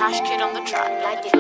Mosh Kid on the track.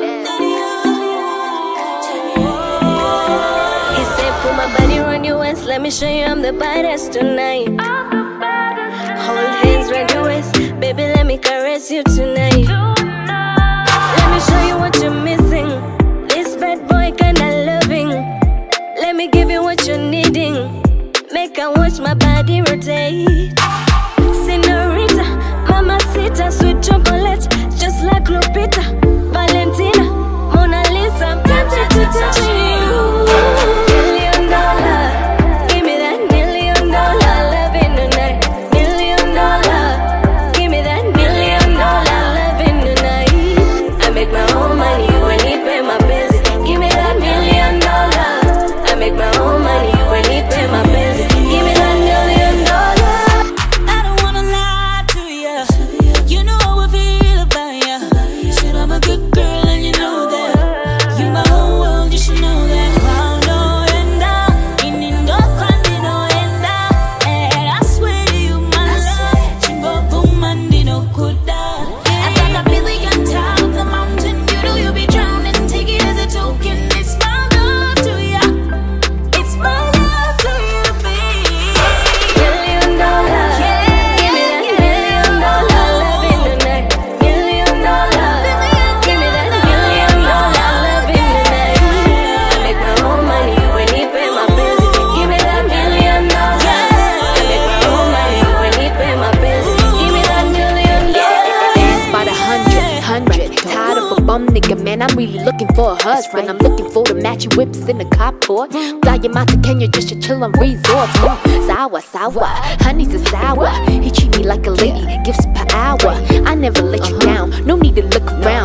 He said, put my body on your waist, let me show you I'm the baddest tonight. Hold hands round your waist, baby, let me caress you tonight. Let me show you what you're missing. This bad boy kinda loving. Let me give you what you're needing. Make her watch my body rotate. Senorita, mamacita, sweet chocolate, just like Lupita, Valentina, Mona Lisa. I'm tempted to touch you. $1 million, give me that $1 million loving tonight. $1 million, give me that $1 million loving tonight. I make my own money when he pay my bills. Give me that $1 million. I make my own money when he pay my bills. Give me that $1 million. I don't wanna lie to ya. You know how I feel about ya. Said I'm a good girl and you know that. You my whole world, you should know that. Cuando enda, inindo cuando enda. And I swear to you, my love, chimbo bumandi no kuda. I got a billion top of the mountain. You know you'll be drowning. Take it as a token. It's my love to ya. It's my love to you, baby. $1 million, give me that $1 million loving tonight. $1 million, give me that $1 million loving tonight. I make my own money when he pay my bills. Give me that $1 million. I make my own money when he pay my bills. Give me that $1 million. Dance by the hundred. Tired of a bum nigga, man, I'm really looking for a husband. I'm looking for the matching whips in the carport. Fly him out to Kenya just to chill on resorts. Sour, honey's a sour. He treat me like a lady, gifts per hour. I never let you down, no need to look around.